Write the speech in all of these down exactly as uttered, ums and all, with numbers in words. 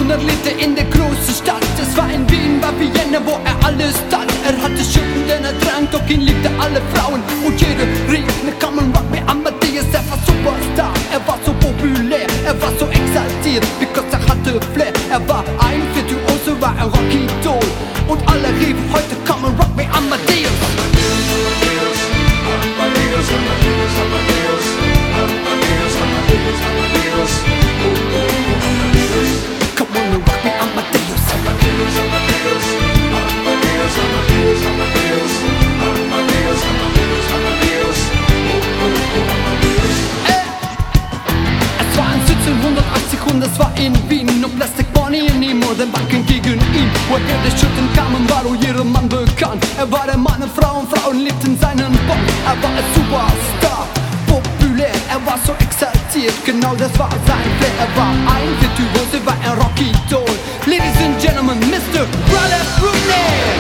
und er lebte in der großen Stadt. Es war in Wien, war Vienna, wo er alles tat. Er hatte Schütten, denn er trank, doch ihn liebte alle Frauen. Und jede rief, ne come and rock me Amadeus. Er war Superstar, er war so populär, er war so exaltiert, because er hatte Flair. Er war ein Virtuose, war ein Rocky-Doll. Und alle riefen heute, come and rock me Amadeus. Amadeus, Amadeus, Amadeus, Amadeus, Amadeus, Amadeus, Amadeus, oh, oh, oh, Amadeus. Come on and rock me Amadeus. Amadeus, Amadeus, Amadeus, Amadeus, Amadeus, Amadeus, Amadeus, Amadeus, oh, oh, oh, Amadeus. Es war in siebzehnhundertachtzig und es war in Wien. No Plastic Money in ihm oder Banken gegen ihn. Woher die Schütten kamen, war jedem Mann bekannt. Er war der Mann und Frau und Frauen liebten seinen Bock. Er war ein Superstar, populär, er war so exaltiert. Genau das war sein Flair. Er war ein Virtuose, war ein Rocky-Doll. Ladies and Gentlemen, Mister Raleigh Rooney.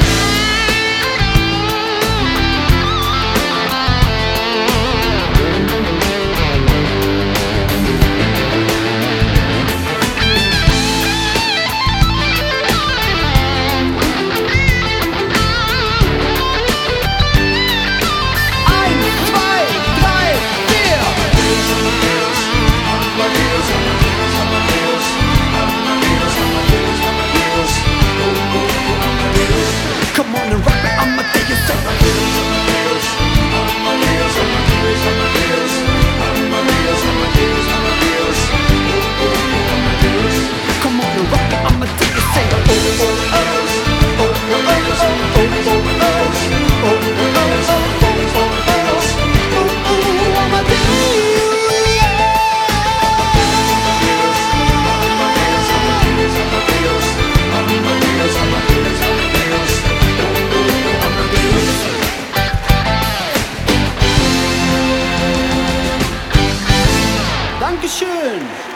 Dankeschön!